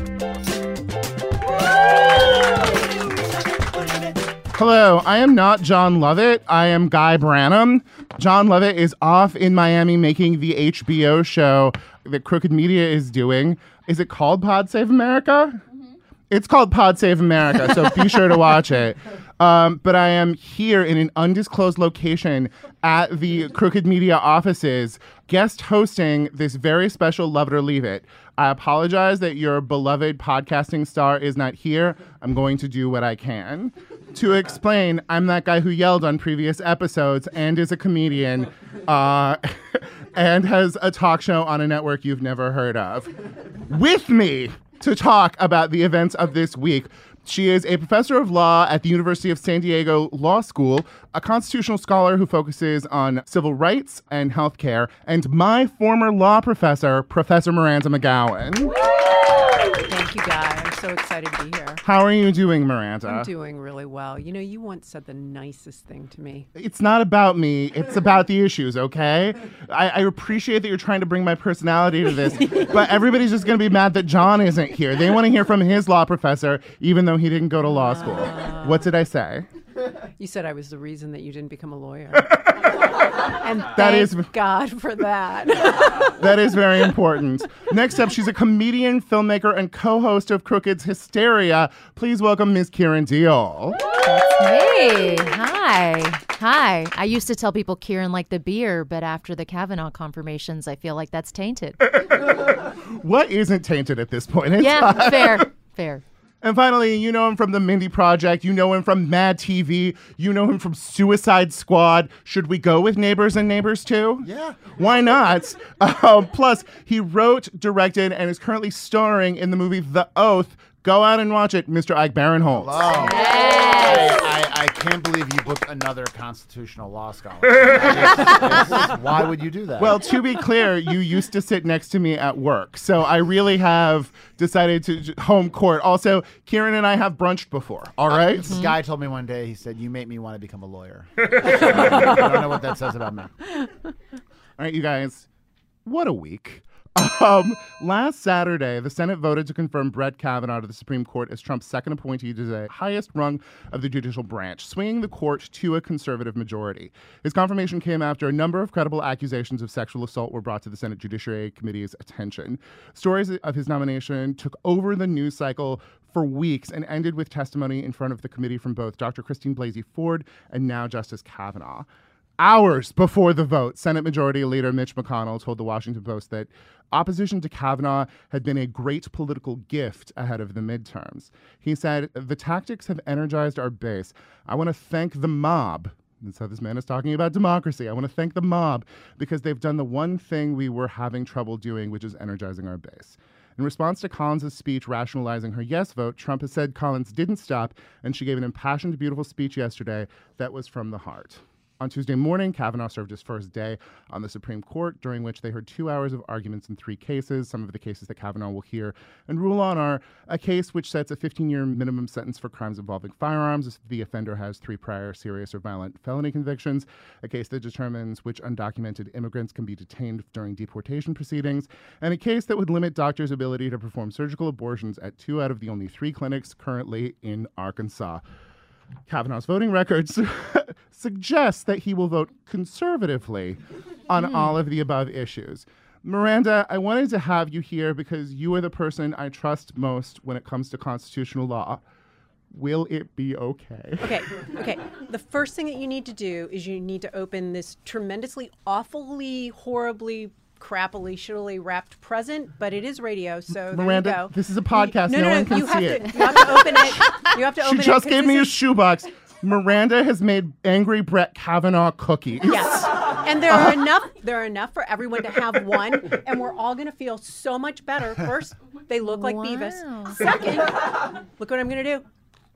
Hello, I am not John Lovett. I am Guy Branum. John Lovett is off in Miami making the HBO show that Crooked Media is doing. Is it called Pod Save America? Mm-hmm. It's called Pod Save America, so be sure to watch it. But I am here in an undisclosed location at the Crooked Media offices, guest hosting this very special Love It or Leave It. I apologize that your beloved podcasting star is not here. I'm going to do what I can. To explain, I'm that guy who yelled on previous episodes and is a comedian and has a talk show on a network you've never heard of. With me to talk about the events of this week, she is a professor of law at the University of San Diego Law School, a constitutional scholar who focuses on civil rights and healthcare, and my former law professor, Professor Miranda McGowan. Thank you, Guy. I'm so excited to be here. How are you doing, Miranda? I'm doing really well. You know, you once said the nicest thing to me. It's not about me. It's about the issues, okay? I appreciate that you're trying to bring my personality to this, but everybody's just going to be mad that John isn't here. They want to hear from his law professor, even though he didn't go to law school. What did I say? You said I was the reason that you didn't become a lawyer. And God for that. That is very important. Next up, she's a comedian, filmmaker, and co-host of Crooked's Hysteria. Please welcome Ms. Kieran Deal. Hey, hi. I used to tell people Kieran liked the beer, but after the Kavanaugh confirmations, I feel like that's tainted. What isn't tainted at this point in time? Fair. And finally, you know him from The Mindy Project. You know him from Mad TV. You know him from Suicide Squad. Should we go with Neighbors and Neighbors 2? Yeah. Why not? Plus, he wrote, directed, and is currently starring in the movie The Oath. Go out and watch it, Mr. Ike Barinholtz. Hello. Yes. I can't believe you booked another constitutional law scholar. Why would you do that? Well, to be clear, you used to sit next to me at work, so I really have decided to home court. Also, Kieran and I have brunched before, all right? This guy told me one day, he said, you make me want to become a lawyer. I don't know what that says about me. All right, you guys, what a week. Last Saturday, the Senate voted to confirm Brett Kavanaugh to the Supreme Court as Trump's second appointee to the highest rung of the judicial branch, swinging the court to a conservative majority. His confirmation came after a number of credible accusations of sexual assault were brought to the Senate Judiciary Committee's attention. Stories of his nomination took over the news cycle for weeks and ended with testimony in front of the committee from both Dr. Christine Blasey Ford and now Justice Kavanaugh. Hours before the vote, Senate Majority Leader Mitch McConnell told the Washington Post that opposition to Kavanaugh had been a great political gift ahead of the midterms. He said, "The tactics have energized our base. I want to thank the mob." And so this man is talking about democracy. I want to thank the mob because they've done the one thing we were having trouble doing, which is energizing our base. In response to Collins' speech rationalizing her yes vote, Trump has said Collins didn't stop, and she gave an impassioned, beautiful speech yesterday that was from the heart. On Tuesday morning, Kavanaugh served his first day on the Supreme Court, during which they heard 2 hours of arguments in 3 cases. Some of the cases that Kavanaugh will hear and rule on are a case which sets a 15-year minimum sentence for crimes involving firearms if the offender has 3 prior serious or violent felony convictions, a case that determines which undocumented immigrants can be detained during deportation proceedings, and a case that would limit doctors' ability to perform surgical abortions at 2 out of the only 3 clinics currently in Arkansas. Kavanaugh's voting records suggest that he will vote conservatively on all of the above issues. Miranda, I wanted to have you here because you are the person I trust most when it comes to constitutional law. Will it be okay? Okay. The first thing that you need to do is you need to open this tremendously, awfully, horribly, crappily, shittily wrapped present, but it is radio, so Miranda, there you go. This is a podcast. No one can see it. You have to open it. You have to open it. She just gave me a shoebox. Miranda has made Angry Brett Kavanaugh cookies. Yes. And there are enough for everyone to have one, and we're all going to feel so much better. First, they look like Beavis. Second, look what I'm going to do.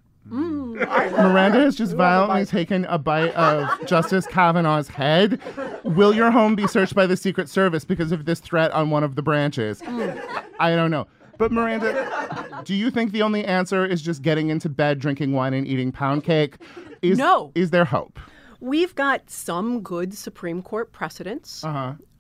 Miranda has just violently taken a bite of Justice Kavanaugh's head. Will your home be searched by the Secret Service because of this threat on one of the branches? I don't know. But Miranda, do you think the only answer is just getting into bed, drinking wine, and eating pound cake? No. Is there hope? We've got some good Supreme Court precedents.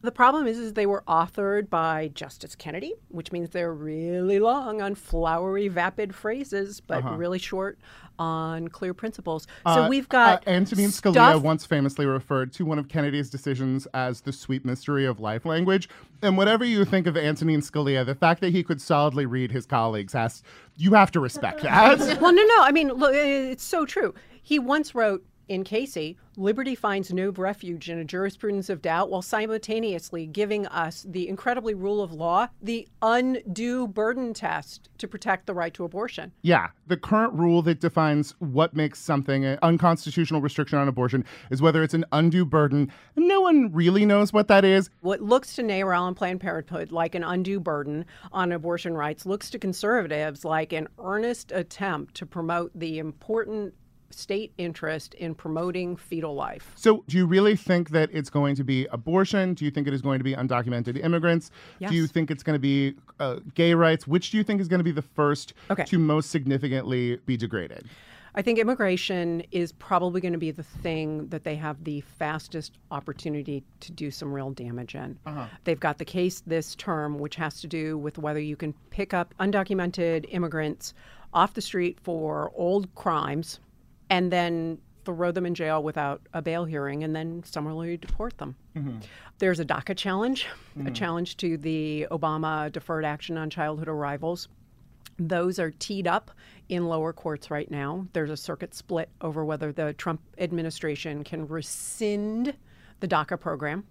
The problem is they were authored by Justice Kennedy, which means they're really long on flowery, vapid phrases, but really short on clear principles. So we've got Antonin Scalia once famously referred to one of Kennedy's decisions as the sweet mystery of life language. And whatever you think of Antonin Scalia, the fact that he could solidly read his colleagues, you have to respect that. Well, no. I mean, look, it's so true. He once wrote in Casey, liberty finds no refuge in a jurisprudence of doubt, while simultaneously giving us the incredibly rule of law, the undue burden test to protect the right to abortion. Yeah, the current rule that defines what makes something an unconstitutional restriction on abortion is whether it's an undue burden. And no one really knows what that is. What looks to NARAL and Planned Parenthood like an undue burden on abortion rights looks to conservatives like an earnest attempt to promote the important state interest in promoting fetal life. So do you really think that it's going to be abortion? Do you think it is going to be undocumented immigrants? Yes. Do you think it's going to be gay rights? Which do you think is going to be the first to most significantly be degraded? I think immigration is probably going to be the thing that they have the fastest opportunity to do some real damage in. They've got the case this term, which has to do with whether you can pick up undocumented immigrants off the street for old crimes and then throw them in jail without a bail hearing and then summarily deport them. There's a DACA challenge, a challenge to the Obama Deferred Action on Childhood Arrivals. Those are teed up in lower courts right now. There's a circuit split over whether the Trump administration can rescind the DACA program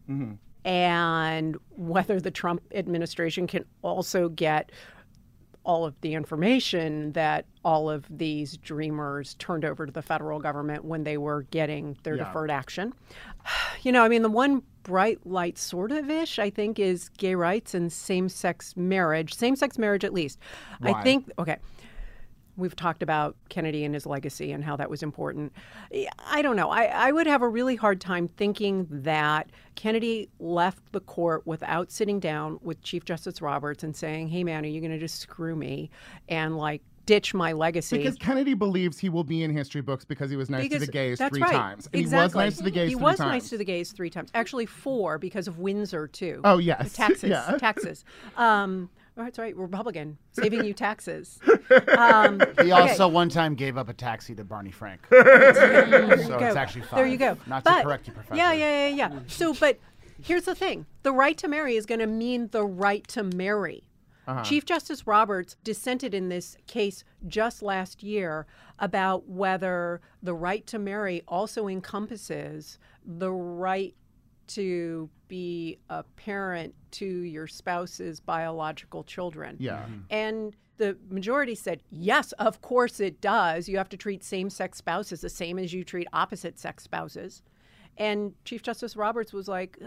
and whether the Trump administration can also get all of the information that all of these dreamers turned over to the federal government when they were getting their deferred action. You know, I mean, the one bright light sort of ish, I think, is gay rights and same-sex marriage at least. Why? I think, we've talked about Kennedy and his legacy and how that was important. I don't know. I would have a really hard time thinking that Kennedy left the court without sitting down with Chief Justice Roberts and saying, hey, man, are you going to just screw me and ditch my legacy? Because Kennedy believes he will be in history books because he was nice to the gays that's three right. times. And Exactly. he was nice to the gays He three was times. nice to the gays 3 times. Actually 4 because of Windsor, too. Oh, yes. Taxes. Yeah. Taxes. That's right. Republican. Saving you taxes. He also one time gave up a taxi to Barney Frank. So it's actually fine. There you go. Not to correct you, Professor. Yeah. So, but here's the thing. The right to marry is going to mean the right to marry. Chief Justice Roberts dissented in this case just last year about whether the right to marry also encompasses the right to be a parent to your spouse's biological children. Yeah. And the majority said, yes, of course it does. You have to treat same-sex spouses the same as you treat opposite-sex spouses. And Chief Justice Roberts was like,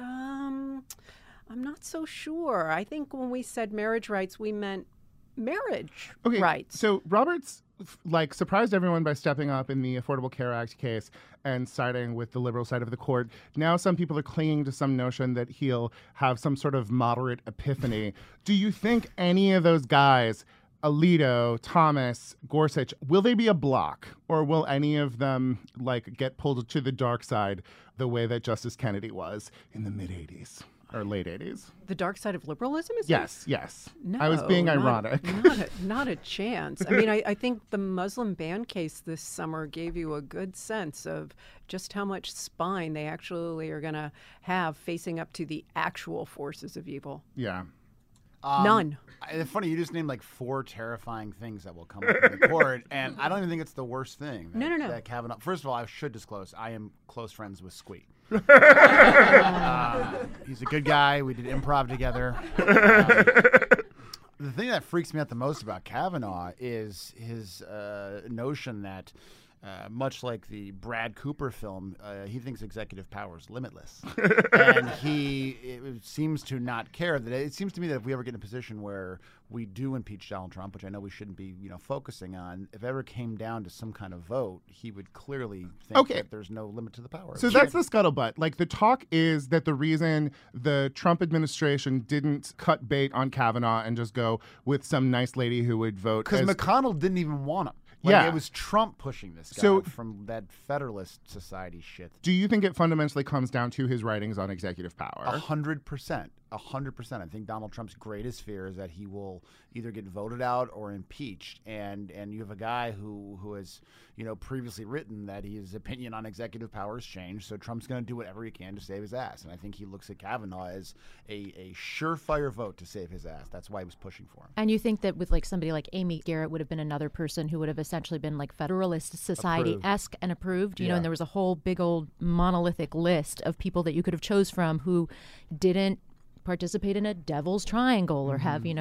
I'm not so sure. I think when we said marriage rights, we meant marriage rights. So Roberts surprised everyone by stepping up in the Affordable Care Act case and siding with the liberal side of the court. Now some people are clinging to some notion that he'll have some sort of moderate epiphany. Do you think any of those guys, Alito, Thomas, Gorsuch, will they be a block, or will any of them get pulled to the dark side the way that Justice Kennedy was in the mid-'80s? Or late 80s. The dark side of liberalism is Yes. No, I was being ironic. Not a chance. I mean, I think the Muslim ban case this summer gave you a good sense of just how much spine they actually are going to have facing up to the actual forces of evil. Yeah. None. It's funny, you just named 4 terrifying things that will come up in the court, and I don't even think it's the worst thing. No. That Kavanaugh. First of all, I should disclose, I am close friends with Squee. He's a good guy. We did improv together. The thing that freaks me out the most about Kavanaugh is his notion that, much like the Brad Cooper film, he thinks executive power is limitless. And it seems to not care. It seems to me that if we ever get in a position where we do impeach Donald Trump, which I know we shouldn't be focusing on, if it ever came down to some kind of vote, he would clearly think that there's no limit to the power. So that's the scuttlebutt. The talk is that the reason the Trump administration didn't cut bait on Kavanaugh and just go with some nice lady who would vote. Because McConnell didn't even want him. Like, Yeah. it was Trump pushing this guy So- from that Federalist Society shit. Do you think it fundamentally comes down to his writings on executive power? 100%. 100%. I think Donald Trump's greatest fear is that he will either get voted out or impeached. And you have a guy who has, previously written that his opinion on executive power has changed. So Trump's going to do whatever he can to save his ass. And I think he looks at Kavanaugh as a surefire vote to save his ass. That's why he was pushing for him. And you think that with like somebody like Amy Garrett would have been another person who would have essentially been like Federalist Society-esque and approved, Yeah. and there was a whole big old monolithic list of people that you could have chose from who didn't participate in a devil's triangle or have,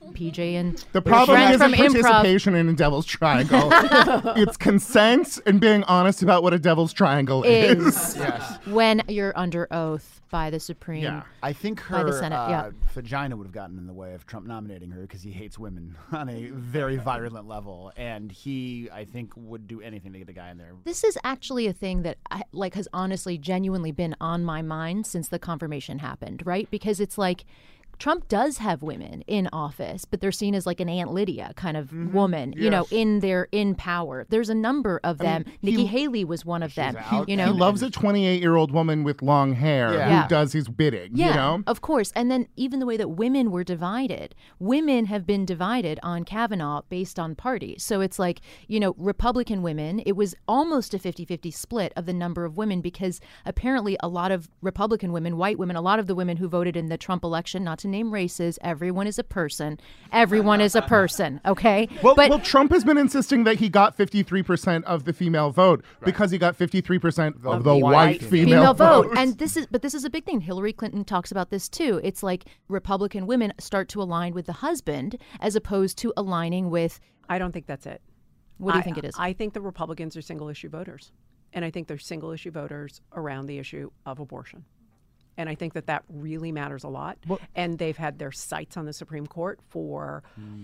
PJ and The problem friend isn't from improv. participation in a devil's triangle. It's consent and being honest about what a devil's triangle is. Is when you're under oath by the Supreme. Yeah. I think By the her Senate, yeah. vagina would have gotten in the way of Trump nominating her because he hates women on a very virulent level. And he, I think, would do anything to get a guy in there. This is actually a thing that has honestly genuinely been on my mind since the confirmation happened, right? Because it's like Trump does have women in office, but they're seen as like an Aunt Lydia kind of woman, Yes. in power. There's a number of them. Nikki Haley was one of them. out. He loves a 28-year-old woman with long hair Yeah. who does his bidding, Yeah, of course. And then even the way that women were divided, women have been divided on Kavanaugh based on party. So it's like, Republican women, it was almost a 50-50 split of the number of women because apparently a lot of Republican women, white women, a lot of the women who voted in the Trump election, not to name races, everyone is a person. Everyone is a person, okay? Well, Trump has been insisting that he got 53% of the female vote because he got 53% of the white female vote. vote. And this is a big thing. Hillary Clinton talks about this too. It's like Republican women start to align with the husband as opposed to aligning with. I don't think that's it. What do you think it is? I think the Republicans are single issue voters. And I think they're single issue voters around the issue of abortion. And I think that really matters a lot. And they've had their sights on the Supreme Court for,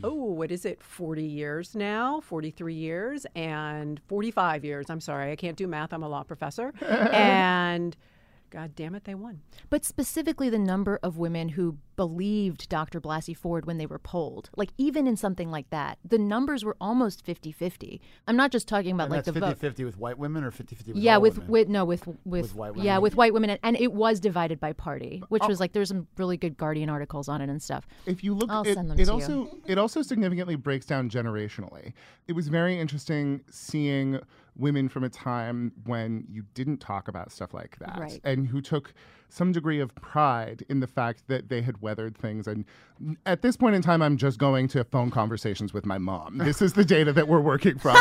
40 years now, 43 years, and 45 years. I'm sorry, I can't do math. I'm a law professor. And God damn it, they won. But specifically the number of women who believed Dr. Blasey Ford when they were polled, like even in something like that, the numbers were almost 50-50. I'm not just talking about And like that's the vote. 50-50 with white women or 50-50 with Yeah, all with women? with white women. yeah, with white women, and it was divided by party, which was like there's some really good Guardian articles on it and stuff. If you look, I'll it, send them it to also you. it also significantly breaks down generationally. It was very interesting seeing women from a time when you didn't talk about stuff like that, Right. and who took some degree of pride in the fact that they had weathered things. And at this point in time, I'm just going to phone conversations with my mom. This is the data that we're working from.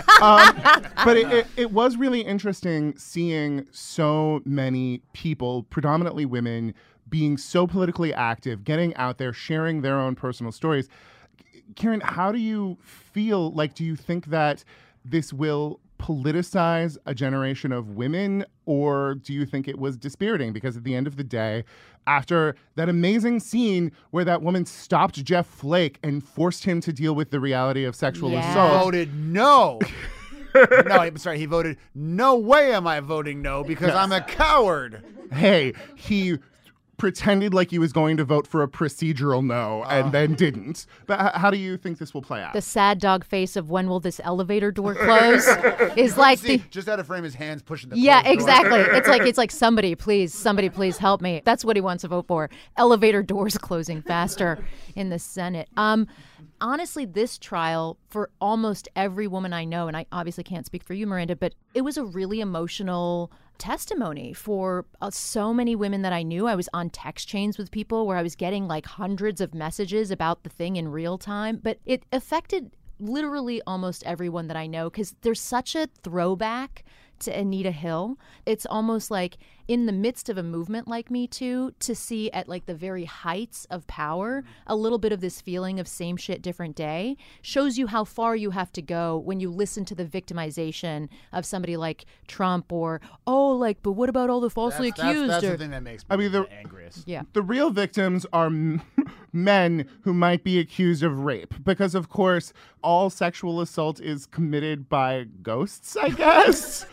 But it was really interesting seeing so many people, predominantly women, being so politically active, getting out there, sharing their own personal stories. Karen, how do you feel? Like, do you think that this will politicize a generation of women, or do you think it was dispiriting? Because at the end of the day, after that amazing scene where that woman stopped Jeff Flake and forced him to deal with the reality of sexual Yeah. assault, Voted no. No, I'm sorry. He voted, no way am I voting no because I'm a coward. hey, he pretended like he was going to vote for a procedural no and then didn't. But how do you think this will play out? The sad dog face of when will this elevator door close is like See, the. just out of frame, his hands pushing the Yeah, closed door. exactly. It's like somebody please help me. That's what he wants to vote for. Elevator doors closing faster in the Senate. Honestly, this trial for almost every woman I know, and I obviously can't speak for you, Miranda, but it was a really emotional testimony for so many women that I knew. I was on text chains with people where I was getting like hundreds of messages about the thing in real time, but it affected literally almost everyone that I know because there's such a throwback to Anita Hill. It's almost like in the midst of a movement like Me Too, to see at like the very heights of power, a little bit of this feeling of same shit, different day shows you how far you have to go when you listen to the victimization of somebody like Trump or, but what about all the falsely accused? That's or, the thing that makes me I mean, the angriest. yeah. The real victims are men who might be accused of rape because, of course, all sexual assault is committed by ghosts, I guess.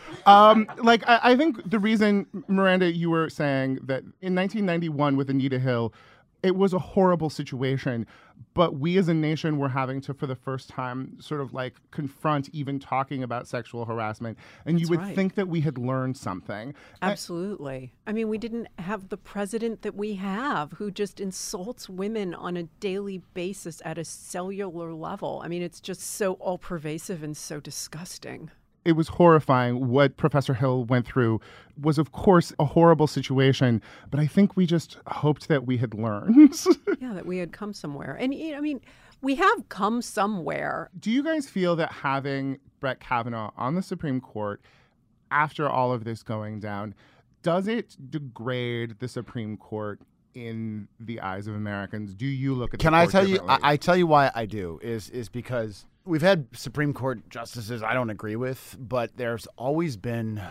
I think the reason, Miranda, you were saying that in 1991 with Anita Hill, it was a horrible situation. But we as a nation were having to, for the first time, sort of like confront even talking about sexual harassment. And you would think that we had learned something. Absolutely. I mean, we didn't have the president that we have who just insults women on a daily basis at a cellular level. I mean, it's just so all-pervasive and so disgusting. It was horrifying. What Professor Hill went through was, of course, a horrible situation, but I think we just hoped that we had learned. Yeah, that we had come somewhere. And, I mean, we have come somewhere. Do you guys feel that having Brett Kavanaugh on the Supreme Court after all of this going down, does it degrade the Supreme Court in the eyes of Americans? Do you look at the Can I court tell you? differently? I tell you why I do is because we've had Supreme Court justices I don't agree with, but there's always been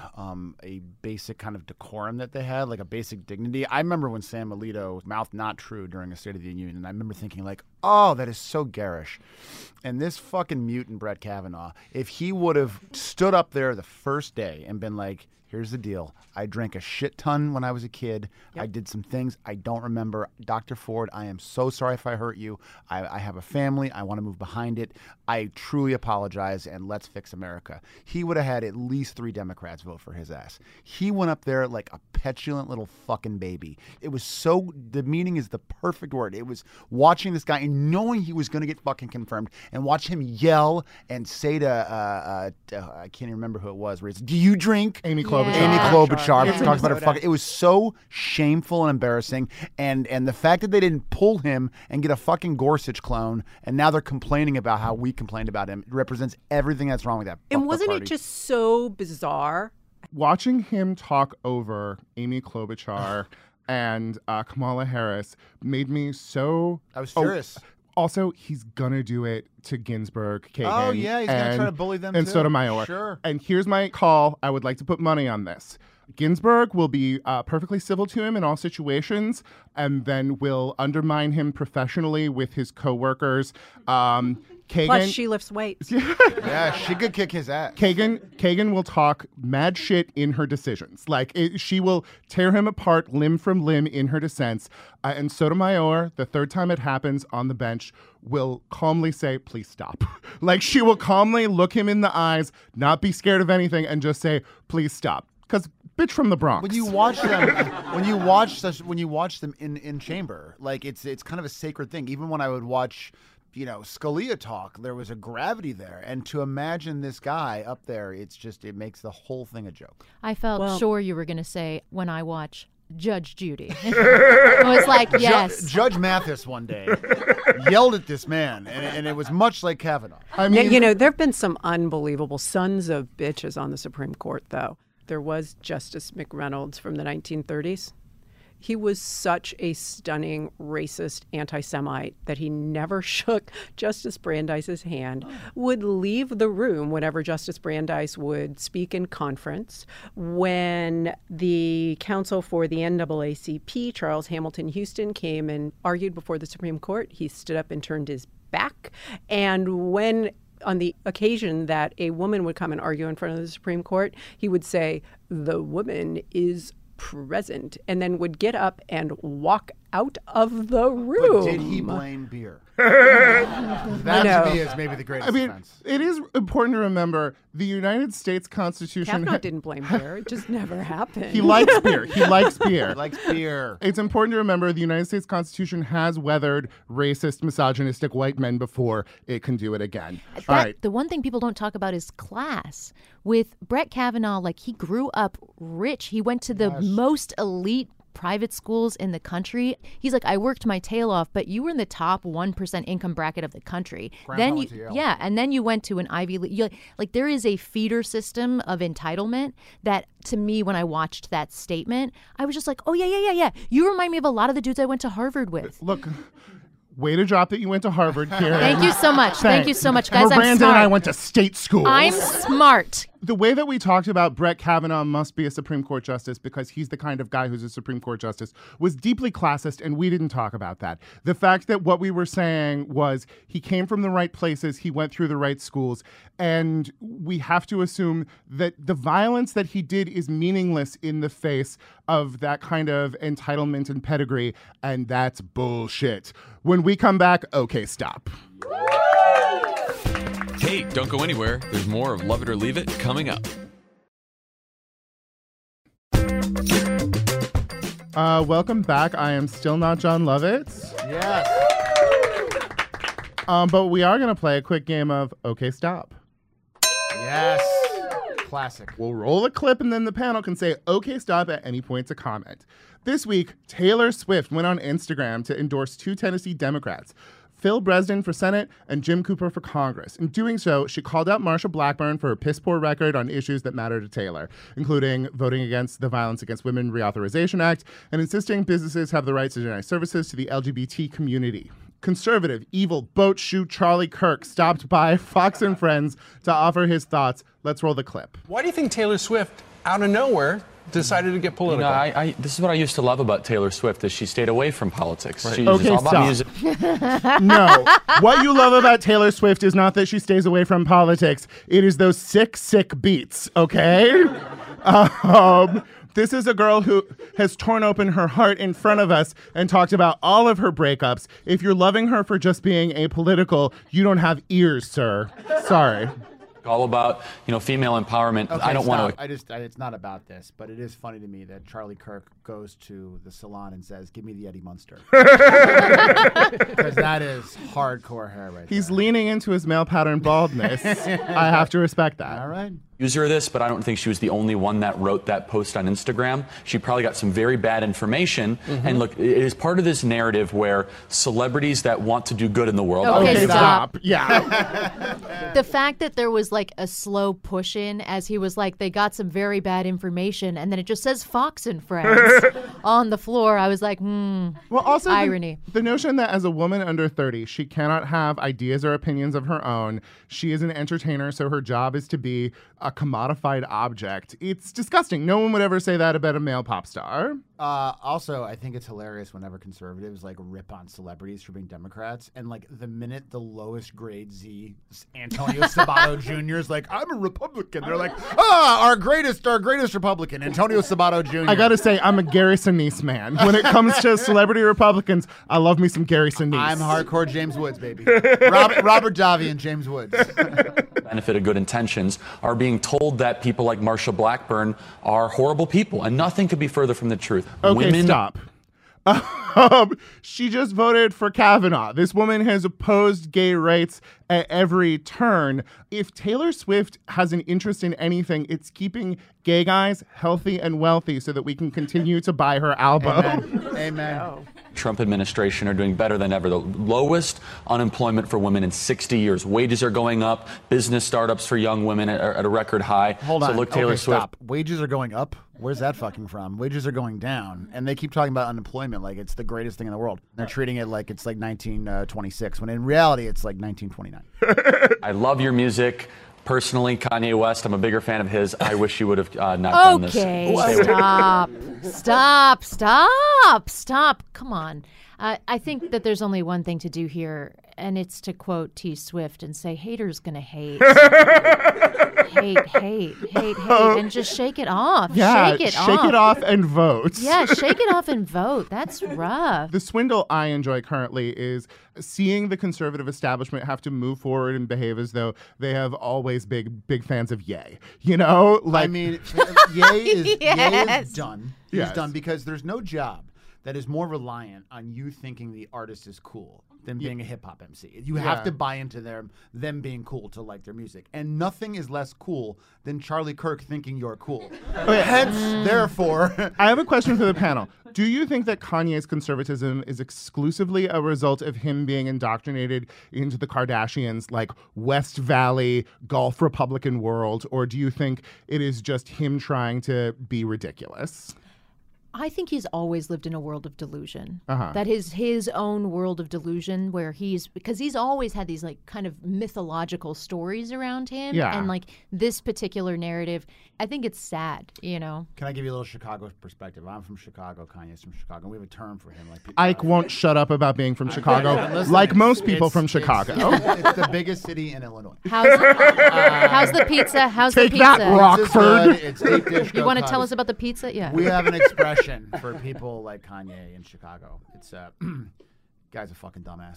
a basic kind of decorum that they had, like a basic dignity. I remember when Sam Alito mouthed "not true" during a State of the Union, and I remember thinking like, oh, that is so garish. And this fucking mutant Brett Kavanaugh, if he would have stood up there the first day and been like, here's the deal. I drank a shit ton when I was a kid. Yep. I did some things I don't remember. Dr. Ford, I am so sorry if I hurt you. I have a family. I want to move behind it. I truly apologize, and let's fix America. He would have had at least 3 Democrats vote for his ass. He went up there like a petulant little fucking baby. It was so, demeaning is the perfect word. It was watching this guy and knowing he was going to get fucking confirmed and watch him yell and say to, I can't even remember who it was, where it's, do you drink? Amy Klobuchar. Amy Klobuchar Yeah. talked about her fucking. It was so shameful and embarrassing, and the fact that they didn't pull him and get a fucking Gorsuch clone, and now they're complaining about how we complained about him. It represents everything that's wrong with that. And wasn't it just so bizarre? Watching him talk over Amy Klobuchar and Kamala Harris made me so... I was furious. Also, he's gonna do it to Ginsburg, Kagan. Oh, yeah, he's gonna try to bully them and too. Sotomayor. Sure. And here's my call. I would like to put money on this. Ginsburg will be perfectly civil to him in all situations, and then will undermine him professionally with his coworkers. Kagan, Plus, she lifts weights. Yeah, she could kick his ass. Kagan will talk mad shit in her decisions. She will tear him apart limb from limb in her dissents. And Sotomayor, the third time it happens on the bench, will calmly say, please stop. She will calmly look him in the eyes, not be scared of anything, and just say, please stop. Because bitch from the Bronx. When you watch them in chamber, it's kind of a sacred thing. Even when I would watch, Scalia talk, there was a gravity there, and to imagine this guy up there, it makes the whole thing a joke. I felt sure you were going to say when I watch Judge Judy. I was like, yes. Judge Mathis one day yelled at this man, and it was much like Kavanaugh. I mean, there have been some unbelievable sons of bitches on the Supreme Court, though. There was Justice McReynolds from the 1930s. He was such a stunning racist anti-Semite that he never shook Justice Brandeis's hand, would leave the room whenever Justice Brandeis would speak in conference. When the counsel for the NAACP, Charles Hamilton Houston, came and argued before the Supreme Court, he stood up and turned his back. And when on the occasion that a woman would come and argue in front of the Supreme Court, he would say, "The woman is present," and then would get up and walk out of the room. But did he blame beer? That to me is maybe the greatest offense. It is important to remember the United States Constitution. Kavanaugh didn't blame beer. It just never happened. He likes beer. He likes beer. He likes beer. It's important to remember the United States Constitution has weathered racist, misogynistic white men before. It can do it again. All right. The one thing people don't talk about is class. With Brett Kavanaugh, he grew up rich. He went to the most elite private schools in the country. He's like, I worked my tail off, but you were in the top 1% income bracket of the country. And then you went to an Ivy League. There is a feeder system of entitlement that, to me, when I watched that statement, I was just like, oh, yeah. You remind me of a lot of the dudes I went to Harvard with. Look, way to drop that you went to Harvard, Karen. Thank you so much. Thank you so much, guys. Miranda I'm smart. and I went to state school. I'm smart. The way that we talked about Brett Kavanaugh must be a Supreme Court justice because he's the kind of guy who's a Supreme Court justice was deeply classist, and we didn't talk about that. The fact that what we were saying was he came from the right places, he went through the right schools, and we have to assume that the violence that he did is meaningless in the face of that kind of entitlement and pedigree, and that's bullshit. When we come back, okay, stop. Hey, don't go anywhere. There's more of Love It or Leave It coming up. Welcome back. I am still not John Lovett. Yes. But we are going to play a quick game of Okay, Stop. Yes. Classic. We'll roll a clip and then the panel can say okay, stop at any point to comment. This week, Taylor Swift went on Instagram to endorse 2 Tennessee Democrats, Phil Bresden for Senate and Jim Cooper for Congress. In doing so, she called out Marsha Blackburn for her piss-poor record on issues that matter to Taylor, including voting against the Violence Against Women Reauthorization Act and insisting businesses have the right to deny services to the LGBT community. Conservative, evil, boat shoe Charlie Kirk stopped by Fox and Friends to offer his thoughts. Let's roll the clip. Why do you think Taylor Swift, out of nowhere, decided to get political? You know, this is what I used to love about Taylor Swift, is she stayed away from politics. Right. She's Okay, all about stop. music. No. What you love about Taylor Swift is not that she stays away from politics. It is those sick, sick beats, okay? This is a girl who has torn open her heart in front of us and talked about all of her breakups. If you're loving her for just being apolitical, you don't have ears, sir. Sorry. All about, female empowerment. Okay, I don't want to. It's not about this, but it is funny to me that Charlie Kirk goes to the salon and says, "Give me the Eddie Munster," because that is hardcore hair right He's there. leaning into his male pattern baldness. I have to respect that. All right. User of this, but I don't think she was the only one that wrote that post on Instagram. She probably got some very bad information. And look, it is part of this narrative where celebrities that want to do good in the world. Okay, stop. Yeah. The fact that there was like a slow push in as he was like, they got some very bad information, and then it just says Fox and Friends on the floor. I was like, Well, also irony. The notion that as a woman under 30, she cannot have ideas or opinions of her own. She is an entertainer, so her job is to be a commodified object. It's disgusting. No one would ever say that about a male pop star. Also, I think it's hilarious whenever conservatives rip on celebrities for being Democrats, and the minute the lowest grade Z, Antonio Sabato Jr. is like, "I'm a Republican," they're like, our greatest Republican, Antonio Sabato Jr. I gotta say, I'm a Gary Sinise man. When it comes to celebrity Republicans, I love me some Gary Sinise. I'm hardcore James Woods, baby. Robert Davi and James Woods. Benefit of good intentions are being told that people like Marsha Blackburn are horrible people, and nothing could be further from the truth. Okay, stop. She just voted for Kavanaugh. This woman has opposed gay rights at every turn. If Taylor Swift has an interest in anything, it's keeping gay guys healthy and wealthy so that we can continue to buy her album. Amen. Trump administration are doing better than ever. The lowest unemployment for women in 60 years. Wages are going up. Business startups for young women are at a record high. Hold on. So look, Taylor Swift. Stop. Wages are going up? Where's that fucking from? Wages are going down. And they keep talking about unemployment like it's the greatest thing in the world. They're treating it like it's 1926, when in reality it's 1929. I love your music. Personally, Kanye West, I'm a bigger fan of his. I wish you would have not done this. okay, Stay stop. Come on. I think that there's only one thing to do here, and it's to quote T. Swift and say, haters gonna hate. hate, and just shake it off. Yeah, shake it off and vote. Yeah, shake it off and vote. That's rough. The swindle I enjoy currently is seeing the conservative establishment have to move forward and behave as though they have always big fans of Ye. I mean, Ye is Yes. done. Yes. He's done because there's no job that is more reliant on you thinking the artist is cool than being a hip-hop MC. You have to buy into them being cool to like their music. And nothing is less cool than Charlie Kirk thinking you're cool. Hence, therefore... I have a question for the panel. Do you think that Kanye's conservatism is exclusively a result of him being indoctrinated into the Kardashians' West Valley golf Republican world, or do you think it is just him trying to be ridiculous? I think he's always lived in a world of delusion. Uh-huh. That is his own world of delusion where because he's always had these like kind of mythological stories around him. Yeah. And like this particular narrative, I think it's sad, you know. Can I give you a little Chicago perspective? I'm from Chicago. Kanye's from Chicago. We have a term for him. Like Ike won't shut up about being from Chicago, like most people from Chicago. It's the biggest city in Illinois. How's the pizza? How's Take the pizza? that, Rockford. It's deep dish. You want to tell us about the pizza? Yeah. We have an expression for people like Kanye in Chicago. It's guy's a fucking dumbass.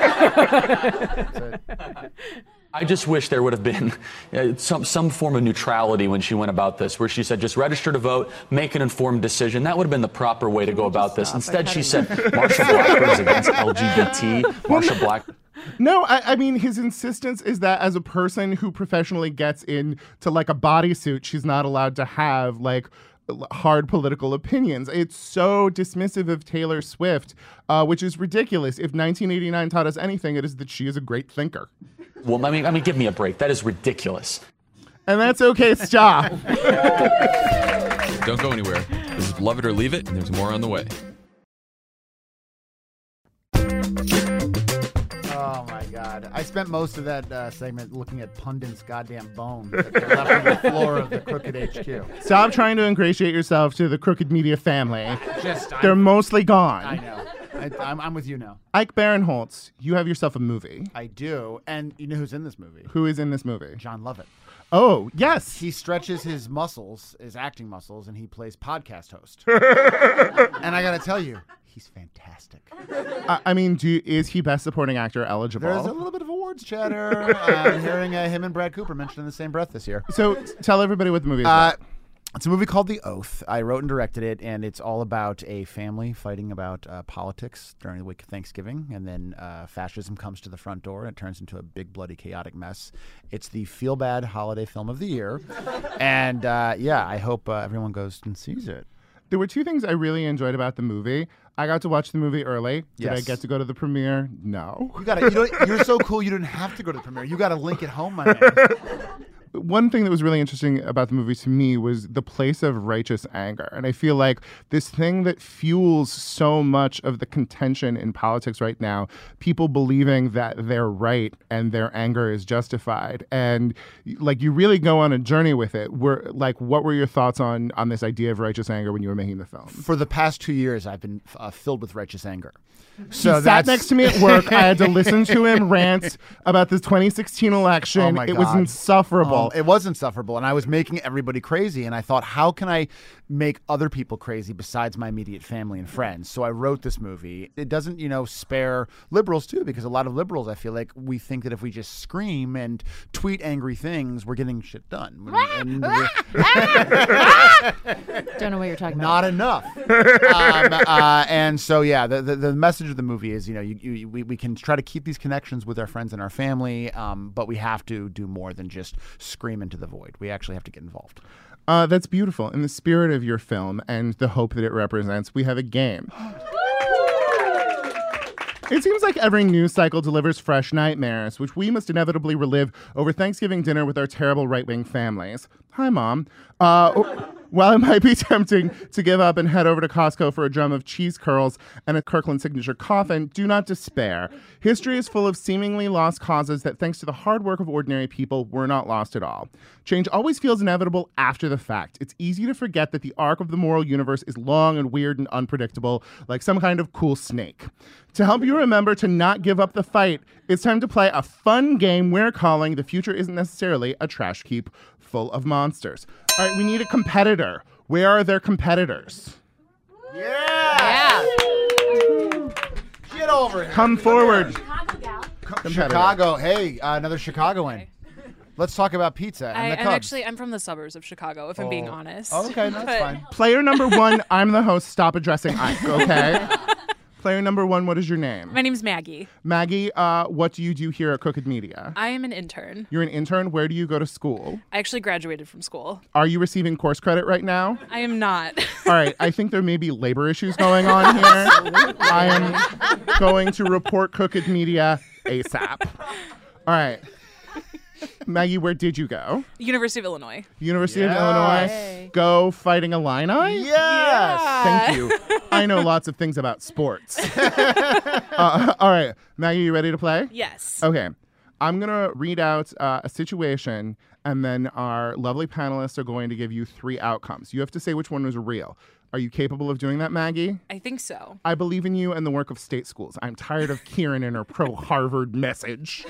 I just wish there would have been some form of neutrality when she went about this, where she said, just register to vote, make an informed decision. That would have been the proper way to go about this. Instead, she said, Marsha Blackburn is against LGBT. Marsha Black. No, I mean, his insistence is that as a person who professionally gets into like a bodysuit, she's not allowed to have like hard political opinions. It's so dismissive of Taylor Swift, which is ridiculous. If 1989 taught us anything, it is that she is a great thinker. Well, I mean, give me a break. That is ridiculous. And that's okay, stop. Don't go anywhere. This is Love It or Leave It, and there's more on the way. Oh my God! I spent most of that segment looking at Pundit's goddamn bone that they left on the floor of the Crooked HQ. Stop trying to ingratiate yourself to the Crooked Media family. They're mostly gone. I know. I'm with you now. Ike Barinholtz, you have yourself a movie. I do, and you know who's in this movie? Who is in this movie? John Lovett. Oh, yes. He stretches his muscles, his acting muscles, and he plays podcast host. And I got to tell you, he's fantastic. I mean, is he Best Supporting Actor eligible? There's a little bit of awards chatter. I'm hearing him and Brad Cooper mentioned in the same breath this year. So tell everybody what the movie is about. It's a movie called The Oath. I wrote and directed it, and it's all about a family fighting about politics during the week of Thanksgiving, and then fascism comes to the front door, and it turns into a big, bloody, chaotic mess. It's the feel-bad holiday film of the year, and I hope everyone goes and sees it. There were two things I really enjoyed about the movie. I got to watch the movie early. Did I get to go to the premiere? No. You're so cool. You didn't have to go to the premiere. You got a link at home, my man. One thing that was really interesting about the movie to me was the place of righteous anger. And I feel like this thing that fuels so much of the contention in politics right now, people believing that they're right and their anger is justified. And like you really go on a journey with it. What were your thoughts on this idea of righteous anger when you were making the film? For the past 2 years, I've been filled with righteous anger. So he sat next to me at work. I had to listen to him rant about the 2016 election. Oh my God. It was insufferable. It was insufferable, and I was making everybody crazy. And I thought, how can I make other people crazy besides my immediate family and friends? So I wrote this movie. It doesn't, spare liberals too, because a lot of liberals, I feel like, we think that if we just scream and tweet angry things, we're getting shit done. Don't know what you're talking about. Not enough. And so, the message of the movie is, we can try to keep these connections with our friends and our family, but we have to do more than just scream into the void. We actually have to get involved. That's beautiful. In the spirit of your film and the hope that it represents, we have a game. It seems like every news cycle delivers fresh nightmares, which we must inevitably relive over Thanksgiving dinner with our terrible right-wing families. Hi, Mom. While it might be tempting to give up and head over to Costco for a drum of cheese curls and a Kirkland signature coffin, do not despair. History is full of seemingly lost causes that, thanks to the hard work of ordinary people, were not lost at all. Change always feels inevitable after the fact. It's easy to forget that the arc of the moral universe is long and weird and unpredictable, like some kind of cool snake. To help you remember to not give up the fight, it's time to play a fun game we're calling The Future Isn't Necessarily a Trash Heap Full of Monsters. All right, we need a competitor. Where are their competitors? Yeah. Get over here. Come forward. Chicago. Hey, another Chicagoan. Let's talk about pizza and the Cubs. I'm from the suburbs of Chicago, if I'm being honest. Oh, okay, that's fine. Player number one, I'm the host. Stop addressing Ike, okay? Player number one, what is your name? My name's Maggie. Maggie, what do you do here at Crooked Media? I am an intern. You're an intern? Where do you go to school? I actually graduated from school. Are you receiving course credit right now? I am not. All right, I think there may be labor issues going on here. I am going to report Crooked Media ASAP. All right. Maggie, where did you go? University of Illinois. University of Yes. Illinois. Go Fighting Illini? Yes. Thank you. I know lots of things about sports. All right. Maggie, you ready to play? Yes. Okay. I'm going to read out a situation, and then our lovely panelists are going to give you 3 outcomes. You have to say which one was real. Are you capable of doing that, Maggie? I think so. I believe in you and the work of state schools. I'm tired of Kieran and her pro-Harvard message.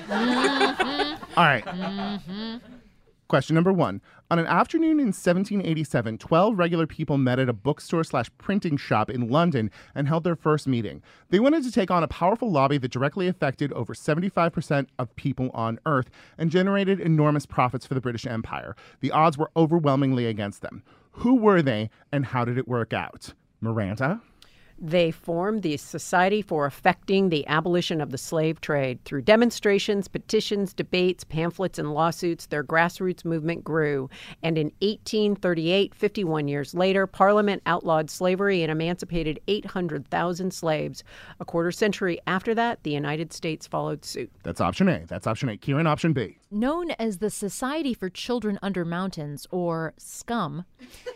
All right. Question number 1. On an afternoon in 1787, 12 regular people met at a bookstore/printing shop in London and held their first meeting. They wanted to take on a powerful lobby that directly affected over 75% of people on Earth and generated enormous profits for the British Empire. The odds were overwhelmingly against them. Who were they, and how did it work out? Miranda? They formed the Society for Effecting the Abolition of the Slave Trade. Through demonstrations, petitions, debates, pamphlets, and lawsuits, their grassroots movement grew. And in 1838, 51 years later, Parliament outlawed slavery and emancipated 800,000 slaves. A quarter century after that, the United States followed suit. That's option A. That's option A. Kieran, option B. Known as the Society for Children Under Mountains, or SCUM,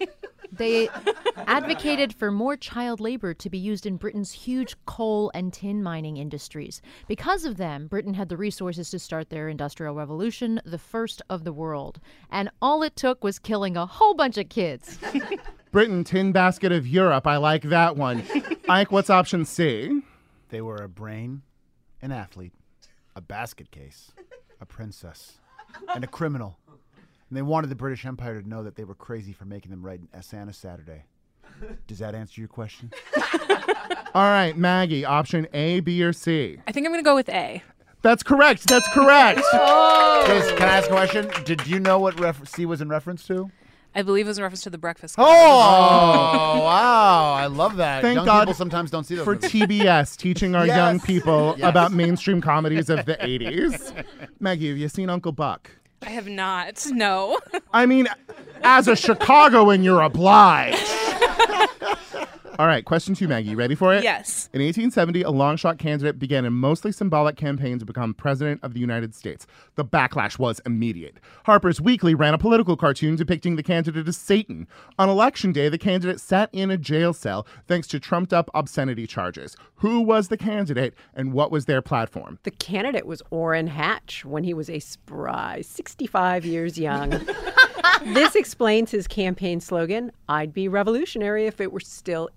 they advocated for more child labor to be used in Britain's huge coal and tin mining industries. Because of them, Britain had the resources to start their industrial revolution, the first of the world. And all it took was killing a whole bunch of kids. Britain, tin basket of Europe. I like that one. Ike, what's option C? They were a brain, an athlete, a basket case, a princess, and a criminal. And they wanted the British Empire to know that they were crazy for making them write an Santa Saturday. Does that answer your question? All right, Maggie, option A, B, or C? I think I'm going to go with A. That's correct. That's correct. Chris, can I ask a question? Did you know what C was in reference to? I believe it was in reference to the Breakfast Club. Oh, wow. I love that. Thank Young God people sometimes don't see those for movies. TBS teaching our young Yes. people Yes. about mainstream comedies of the 80s. Maggie, have you seen Uncle Buck? I have not. No. I mean, as a Chicagoan, you're obliged. All right, question 2, Maggie. Ready for it? Yes. In 1870, a long-shot candidate began a mostly symbolic campaign to become president of the United States. The backlash was immediate. Harper's Weekly ran a political cartoon depicting the candidate as Satan. On Election Day, the candidate sat in a jail cell thanks to trumped-up obscenity charges. Who was the candidate, and what was their platform? The candidate was Orrin Hatch when he was a spry 65 years young. This explains his campaign slogan, "I'd be revolutionary if it were still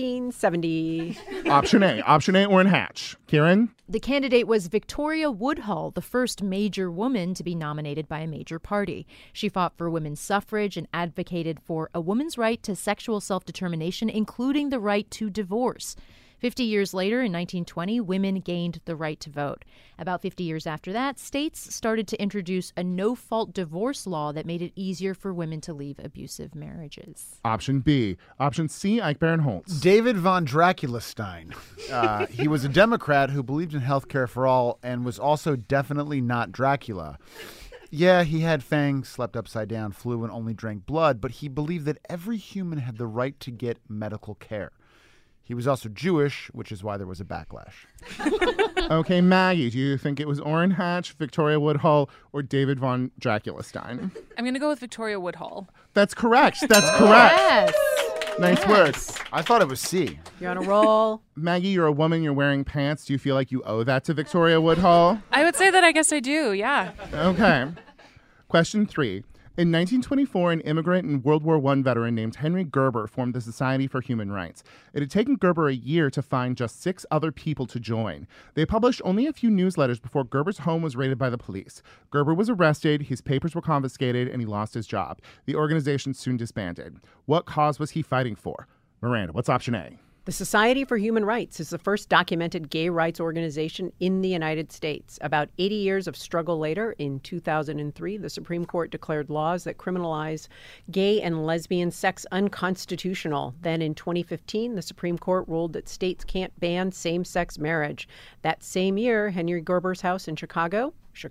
1870. Option A, Orrin Hatch. Kieran? The candidate was Victoria Woodhull, the first major woman to be nominated by a major party. She fought for women's suffrage and advocated for a woman's right to sexual self-determination, including the right to divorce. 50 years later, in 1920, women gained the right to vote. About 50 years after that, states started to introduce a no-fault divorce law that made it easier for women to leave abusive marriages. Option B. Option C, Ike Barinholtz. David von Dracula Stein. He was a Democrat who believed in health care for all and was also definitely not Dracula. Yeah, he had fangs, slept upside down, flew, and only drank blood, but he believed that every human had the right to get medical care. He was also Jewish, which is why there was a backlash. Okay, Maggie, do you think it was Orrin Hatch, Victoria Woodhull, or David von Dracula Stein? I'm going to go with Victoria Woodhull. That's correct. That's correct. Yes! Nice work. I thought it was C. You're on a roll. Maggie, you're a woman, you're wearing pants. Do you feel like you owe that to Victoria Woodhull? I would say that I guess I do, yeah. Okay. Question 3. In 1924, an immigrant and World War I veteran named Henry Gerber formed the Society for Human Rights. It had taken Gerber a year to find just 6 other people to join. They published only a few newsletters before Gerber's home was raided by the police. Gerber was arrested, his papers were confiscated, and he lost his job. The organization soon disbanded. What cause was he fighting for? Miranda, what's option A? The Society for Human Rights is the first documented gay rights organization in the United States. About 80 years of struggle later, in 2003, the Supreme Court declared laws that criminalize gay and lesbian sex unconstitutional. Then in 2015, the Supreme Court ruled that states can't ban same-sex marriage. That same year, Henry Gerber's house in Chicago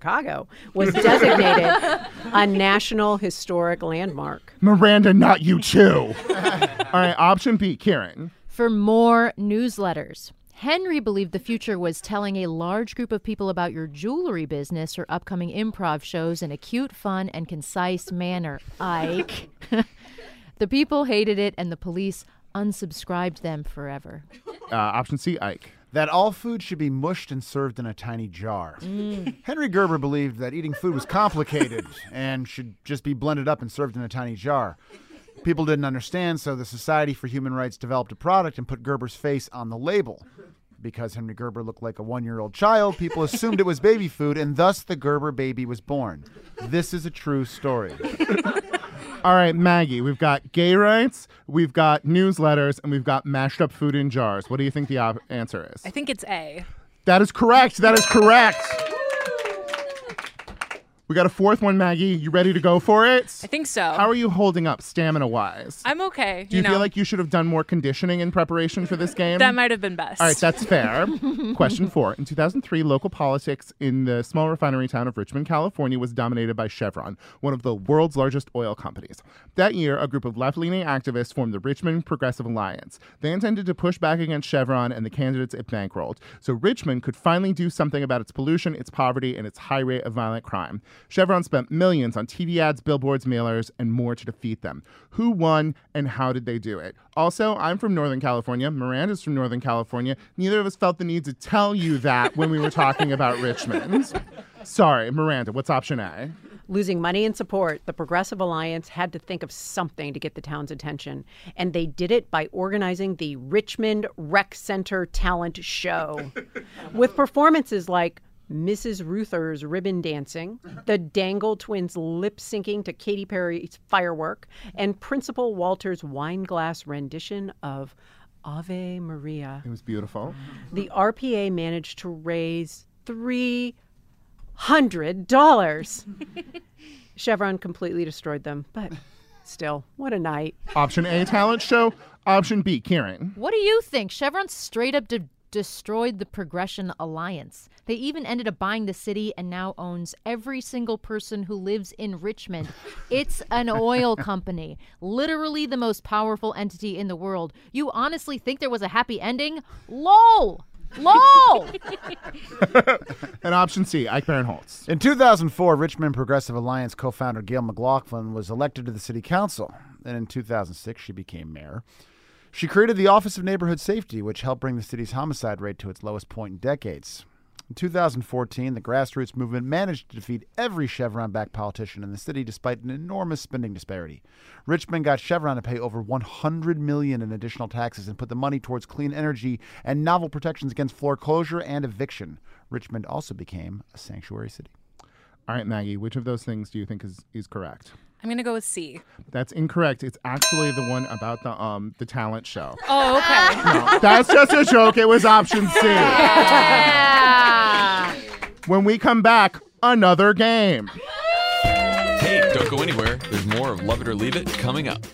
was designated a National Historic Landmark. Miranda, not you too. All right, option B, Kieran. For more newsletters. Henry believed the future was telling a large group of people about your jewelry business or upcoming improv shows in a cute, fun, and concise manner. Ike. The people hated it, and the police unsubscribed them forever. Option C, Ike. That all food should be mushed and served in a tiny jar. Henry Gerber believed that eating food was complicated and should just be blended up and served in a tiny jar. People didn't understand, so the Society for Human Rights developed a product and put Gerber's face on the label. Because Henry Gerber looked like a 1-year-old child, people assumed it was baby food, and thus the Gerber baby was born. This is a true story. All right, Maggie, we've got gay rights, we've got newsletters, and we've got mashed up food in jars. What do you think the answer is? I think it's A. That is correct. That is correct. We got a fourth one, Maggie. You ready to go for it? I think so. How are you holding up stamina-wise? I'm okay. Do you feel like you should have done more conditioning in preparation for this game? That might have been best. All right, that's fair. Question 4. In 2003, local politics in the small refinery town of Richmond, California was dominated by Chevron, one of the world's largest oil companies. That year, a group of left-leaning activists formed the Richmond Progressive Alliance. They intended to push back against Chevron and the candidates it bankrolled, so Richmond could finally do something about its pollution, its poverty, and its high rate of violent crime. Chevron spent millions on TV ads, billboards, mailers, and more to defeat them. Who won and how did they do it? Also, I'm from Northern California. Miranda's from Northern California. Neither of us felt the need to tell you that when we were talking about Richmond. Sorry, Miranda, what's option A? Losing money and support, the Progressive Alliance had to think of something to get the town's attention. And they did it by organizing the Richmond Rec Center Talent Show. With performances like Mrs. Ruther's ribbon dancing, the Dangle twins lip-syncing to Katy Perry's Firework, and Principal Walter's wine glass rendition of Ave Maria. It was beautiful. The RPA managed to raise $300. Chevron completely destroyed them, but still, what a night. Option A, talent show. Option B, Kieran. What do you think? Chevron straight up destroyed the Progression Alliance. They even ended up buying the city and now owns every single person who lives in Richmond. It's an oil company, literally the most powerful entity in the world. You honestly think there was a happy ending? LOL! LOL! And option C, Ike Barinholtz. In 2004, Richmond Progressive Alliance co-founder Gail McLaughlin was elected to the city council. And in 2006, she became mayor. She created the Office of Neighborhood Safety, which helped bring the city's homicide rate to its lowest point in decades. In 2014, the grassroots movement managed to defeat every Chevron-backed politician in the city despite an enormous spending disparity. Richmond got Chevron to pay over $100 million in additional taxes and put the money towards clean energy and novel protections against foreclosure and eviction. Richmond also became a sanctuary city. All right, Maggie, which of those things do you think is correct? I'm going to go with C. That's incorrect. It's actually the one about the talent show. Oh, okay. No, that's just a joke. It was option C. Yeah. When we come back, another game. Hey, don't go anywhere. There's more of Love It or Leave It coming up.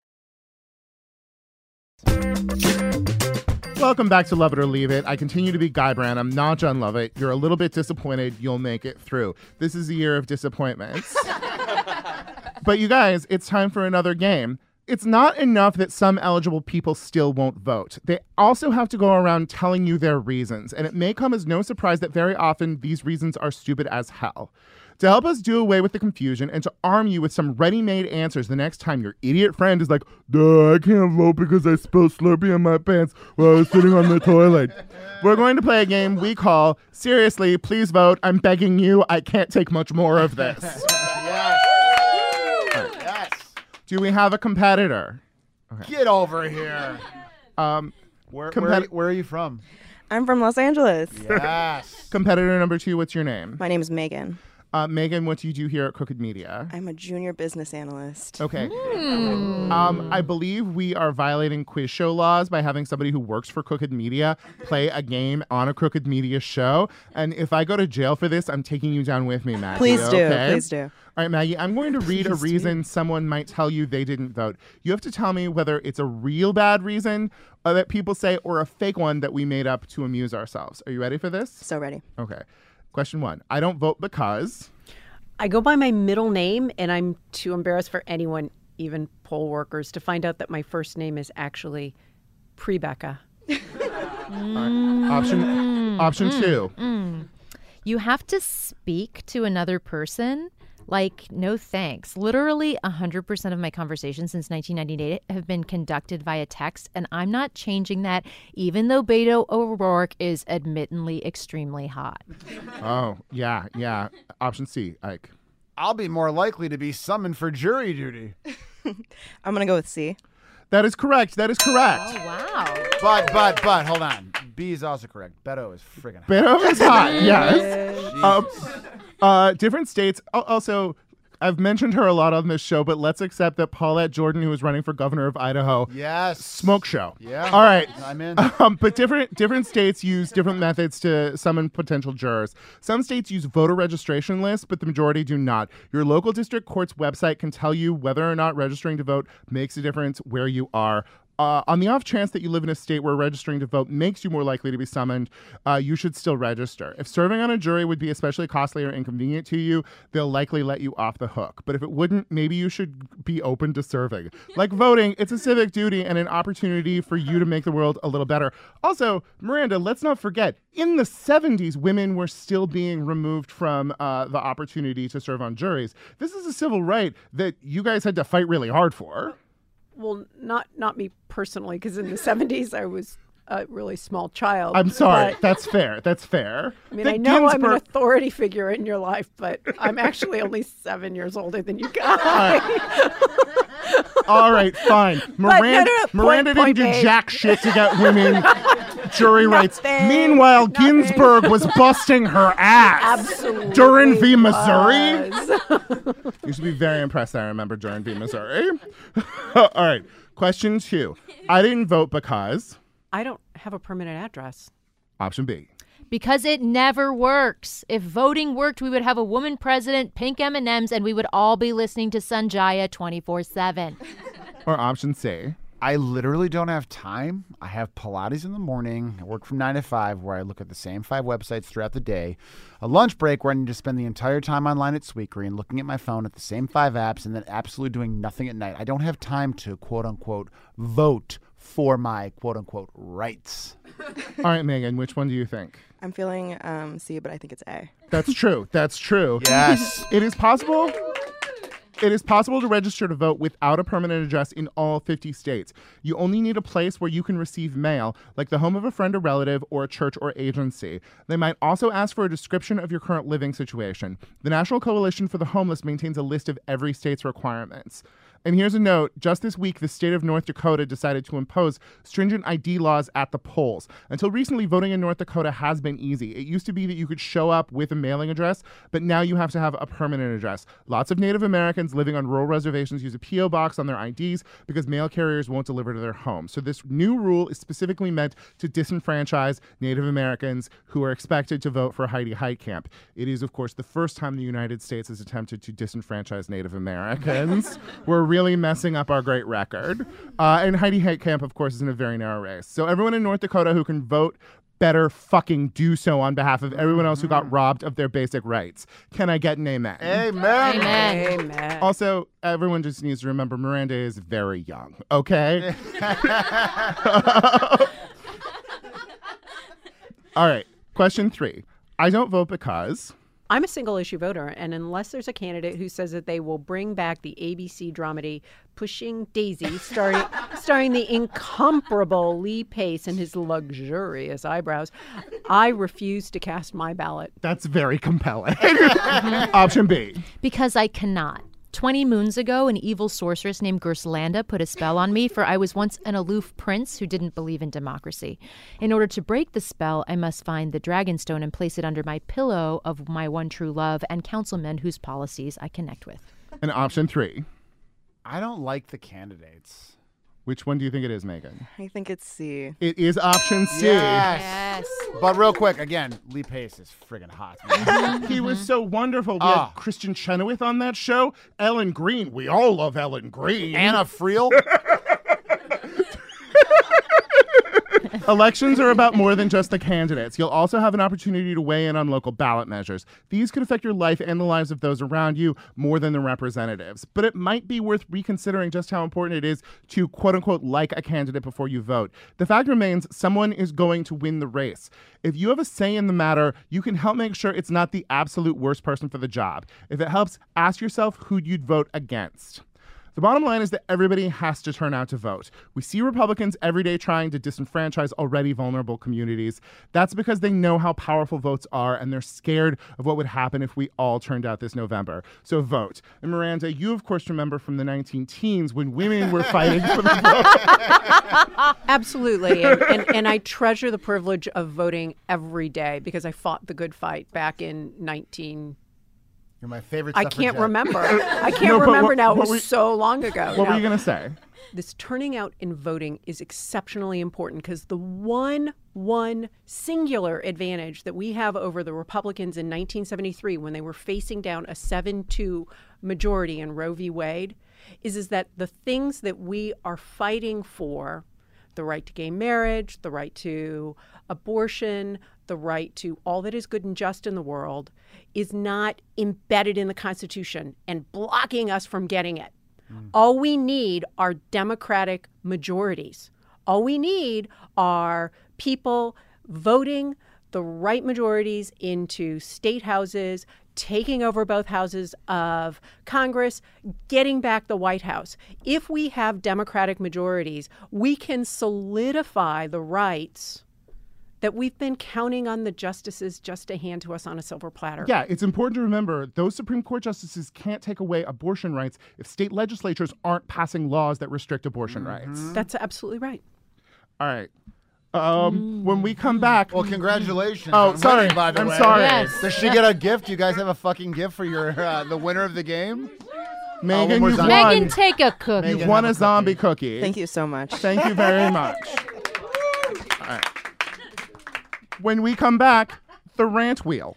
Welcome back to Love It or Leave It. I continue to be Guy Branum, not John Lovett. You're a little bit disappointed. You'll make it through. This is a year of disappointments. But you guys, it's time for another game. It's not enough that some eligible people still won't vote. They also have to go around telling you their reasons. And it may come as no surprise that very often these reasons are stupid as hell. To help us do away with the confusion and to arm you with some ready-made answers the next time your idiot friend is like, duh, I can't vote because I spilled Slurpee on my pants while I was sitting on the toilet. We're going to play a game we call, Seriously, Please Vote. I'm begging you. I can't take much more of this. Yes. Yes. Do we have a competitor? Get over here. Where are you from? I'm from Los Angeles. Yes. Competitor number 2, what's your name? My name is Megan. Megan, what do you do here at Crooked Media? I'm a junior business analyst. Okay. I believe we are violating quiz show laws by having somebody who works for Crooked Media play a game on a Crooked Media show. And if I go to jail for this, I'm taking you down with me, Maggie. Please do. Okay? Please do. All right, Maggie, I'm going to read a reason someone might tell you they didn't vote. You have to tell me whether it's a real bad reason that people say or a fake one that we made up to amuse ourselves. Are you ready for this? So ready. Okay. Question 1. I don't vote because... I go by my middle name, and I'm too embarrassed for anyone, even poll workers, to find out that my first name is actually Prebecca. Option two. You have to speak to another person. Like, no thanks. Literally 100% of my conversations since 1998 have been conducted via text, and I'm not changing that, even though Beto O'Rourke is admittedly extremely hot. Oh, yeah. Option C, Ike. I'll be more likely to be summoned for jury duty. I'm going to go with C. That is correct. Oh, wow. But, hold on. B is also correct. Beto is friggin' hot. Beto is hot, yes. Different states. Also, I've mentioned her a lot on this show, but let's accept that Paulette Jordan, who is running for governor of Idaho, Yes. smoke show. Yeah. All right. I'm in. But different states use different methods to summon potential jurors. Some states use voter registration lists, but the majority do not. Your local district court's website can tell you whether or not registering to vote makes a difference where you are. On the off chance that you live in a state where registering to vote makes you more likely to be summoned, you should still register. If serving on a jury would be especially costly or inconvenient to you, they'll likely let you off the hook. But if it wouldn't, maybe you should be open to serving. Like voting, it's a civic duty and an opportunity for you to make the world a little better. Also, Miranda, let's not forget, in the 70s, women were still being removed from the opportunity to serve on juries. This is a civil right that you guys had to fight really hard for. Well, not me personally, because in the 70s I was a really small child. I'm sorry. but- That's fair. I mean, The I know I'm an Ginsburg- authority figure in your life, but I'm actually only 7 years older than you guys. All right, fine. no, Miranda point didn't do made. jack shit to get women jury rights. Nothing. Meanwhile, Nothing. Ginsburg was busting her ass. Absolutely. Durin v. Missouri? was. You should be very impressed that I remember Durin v. Missouri. All right, question 2. I didn't vote because... I don't have a permanent address. Option B. Because it never works. If voting worked, we would have a woman president, pink M&Ms, and we would all be listening to Sanjaya 24/7. Or option C. I literally don't have time. I have Pilates in the morning. I work from 9 to 5 where I look at the same 5 websites throughout the day. A lunch break where I need to spend the entire time online at Sweetgreen looking at my phone at the same 5 apps and then absolutely doing nothing at night. I don't have time to, quote unquote, vote for my, quote unquote, rights. All right, Megan, which one do you think? I'm feeling C, but I think it's A. That's true. That's true. Yes. It is possible. It is possible to register to vote without a permanent address in all 50 states. You only need a place where you can receive mail, like the home of a friend or relative or a church or agency. They might also ask for a description of your current living situation. The National Coalition for the Homeless maintains a list of every state's requirements. And here's a note. Just this week, the state of North Dakota decided to impose stringent ID laws at the polls. Until recently, voting in North Dakota has been easy. It used to be that you could show up with a mailing address, but now you have to have a permanent address. Lots of Native Americans living on rural reservations use a P.O. box on their IDs because mail carriers won't deliver to their homes. So this new rule is specifically meant to disenfranchise Native Americans who are expected to vote for Heidi Heitkamp. It is, of course, the first time the United States has attempted to disenfranchise Native Americans. We're really messing up our great record. And Heidi Heitkamp, of course, is in a very narrow race. So everyone in North Dakota who can vote better fucking do so on behalf of everyone else who got robbed of their basic rights. Can I get an amen? Amen. Amen. Also, everyone just needs to remember Miranda is very young, okay? All right, question 3. I don't vote because... I'm a single issue voter, and unless there's a candidate who says that they will bring back the ABC dramedy Pushing Daisy, starring the incomparable Lee Pace and his luxurious eyebrows, I refuse to cast my ballot. That's very compelling. Option B. Because I cannot. 20 moons ago, an evil sorceress named Gerslanda put a spell on me, for I was once an aloof prince who didn't believe in democracy. In order to break the spell, I must find the Dragonstone and place it under my pillow of my one true love and councilmen whose policies I connect with. And option 3. I don't like the candidates. Which one do you think it is, Megan? I think it's C. It is option C. Yes. But real quick, again, Lee Pace is friggin' hot. Man. He was so wonderful. We had Christian Chenoweth on that show. Ellen Green. We all love Ellen Green. Anna Friel. Elections are about more than just the candidates. You'll also have an opportunity to weigh in on local ballot measures. These could affect your life and the lives of those around you more than the representatives. But it might be worth reconsidering just how important it is to, quote unquote, like a candidate before you vote. The fact remains, someone is going to win the race. If you have a say in the matter, you can help make sure it's not the absolute worst person for the job. If it helps, ask yourself who you'd vote against. The bottom line is that everybody has to turn out to vote. We see Republicans every day trying to disenfranchise already vulnerable communities. That's because they know how powerful votes are, and they're scared of what would happen if we all turned out this November. So vote. And Miranda, you of course remember from the 19-teens when women were fighting for the vote. Absolutely. And I treasure the privilege of voting every day because I fought the good fight back in 19... You're my favorite I suffragette. can't remember. I can't remember now. It was so long ago. What were you going to say? This turning out in voting is exceptionally important because the one singular advantage that we have over the Republicans in 1973 when they were facing down a 7-2 majority in Roe v. Wade is that the things that we are fighting for, the right to gay marriage, the right to abortion, the right to all that is good and just in the world, is not embedded in the Constitution and blocking us from getting it. All we need are democratic majorities. All we need are people voting the right majorities into state houses, taking over both houses of Congress, getting back the White House. If we have democratic majorities, we can solidify the rights that we've been counting on the justices just to hand to us on a silver platter. Yeah, it's important to remember those Supreme Court justices can't take away abortion rights if state legislatures aren't passing laws that restrict abortion rights. That's absolutely right. All right. When we come back... Well, congratulations. Oh, on sorry. winning, by the I'm way. sorry. Yes. Does she get a gift? You guys have a fucking gift for your the winner of the game? Megan, more you've zombie. won. Megan, take a cookie. You've Megan, won have a a zombie cookie. Thank you so much. Thank you very much. All right. When we come back, the rant wheel.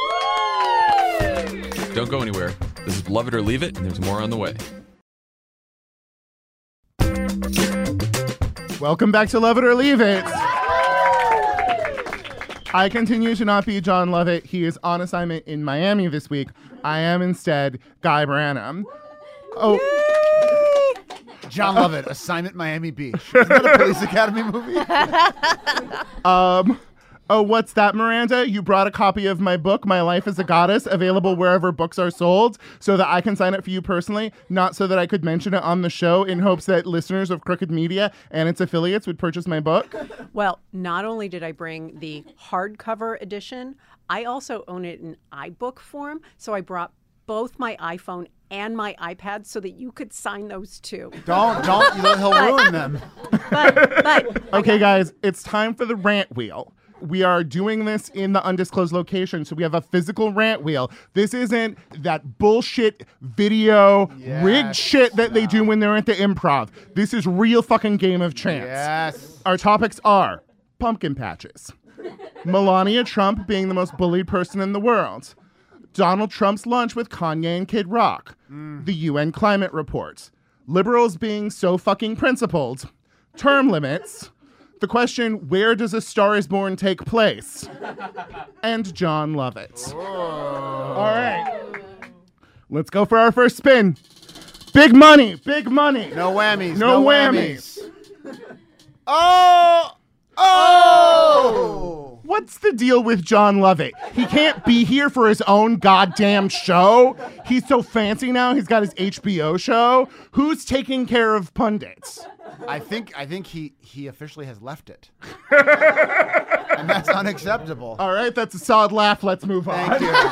Don't go anywhere. This is Love It or Leave It, and there's more on the way. Welcome back to Love It or Leave It. I continue to not be John Lovett. He is on assignment in Miami this week. I am instead Guy Branum. Oh, John Lovett, Assignment Miami Beach. Isn't that a Police Academy movie? Oh, what's that, Miranda? You brought a copy of my book, My Life as a Goddess, available wherever books are sold, so that I can sign it for you personally, not so that I could mention it on the show in hopes that listeners of Crooked Media and its affiliates would purchase my book. Well, not only did I bring the hardcover edition, I also own it in iBook form. So I brought both my iPhone and my iPad so that you could sign those too. Don't. He'll ruin them. But Okay, guys, it's time for the rant wheel. We are doing this in the undisclosed location, so we have a physical rant wheel. This isn't that bullshit video rigged shit that they do when they're at the Improv. This is real fucking game of chance. Yes. Our topics are pumpkin patches, Melania Trump being the most bullied person in the world, Donald Trump's lunch with Kanye and Kid Rock, the UN climate report, liberals being so fucking principled, term limits, the question, where does A Star is Born take place? And John Lovett. All right. Let's go for our first spin. Big money. Big money. No whammies. No whammies. Oh! What's the deal with John Lovett? He can't be here for his own goddamn show. He's so fancy now. He's got his HBO show. Who's taking care of pundits? I think he officially has left it. And that's unacceptable. All right, that's a solid laugh. Let's move on. Thank you.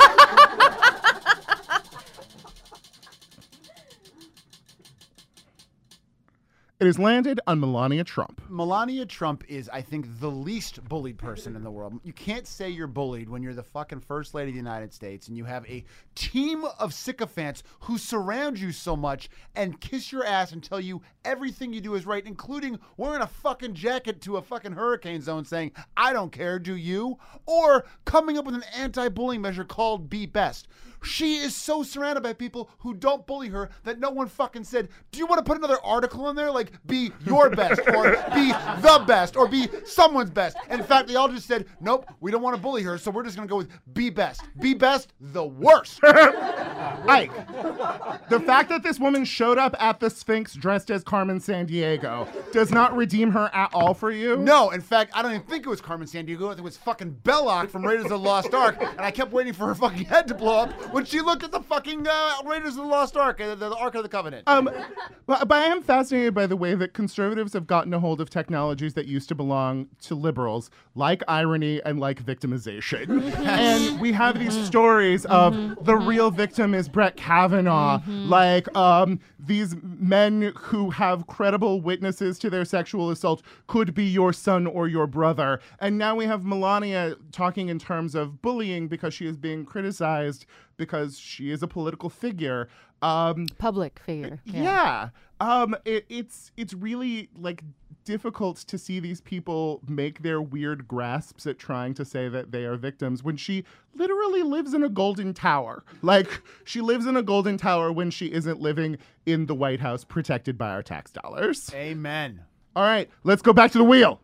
It has landed on Melania Trump. Melania Trump is, I think, the least bullied person in the world. You can't say you're bullied when you're the fucking First Lady of the United States and you have a team of sycophants who surround you so much and kiss your ass and tell you everything you do is right, including wearing a fucking jacket to a fucking hurricane zone saying, I don't care, do you? Or coming up with an anti-bullying measure called Be Best. She is so surrounded by people who don't bully her that no one fucking said, do you want to put another article in there? Like, be your best, or be the best, or be someone's best. In fact, they all just said, nope, we don't want to bully her, so we're just going to go with be best. Be best, the worst. Ike, the fact that this woman showed up at the Sphinx dressed as Carmen Sandiego does not redeem her at all for you? No, in fact, I don't even think it was Carmen Sandiego. I think it was fucking Belloc from Raiders of the Lost Ark, and I kept waiting for her fucking head to blow up when she looked at the fucking Raiders of the Lost Ark, the Ark of the Covenant. But I am fascinated by the way that conservatives have gotten a hold of technologies that used to belong to liberals, like irony and like victimization. And we have these stories of the real victim is Brett Kavanaugh, like these men who have credible witnesses to their sexual assault could be your son or your brother. And now we have Melania talking in terms of bullying because she is being criticized because she is a political figure. Public figure. Yeah. It's really like difficult to see these people make their weird grasps at trying to say that they are victims when she literally lives in a golden tower. Like, she lives in a golden tower when she isn't living in the White House protected by our tax dollars. Amen. All right, let's go back to the wheel.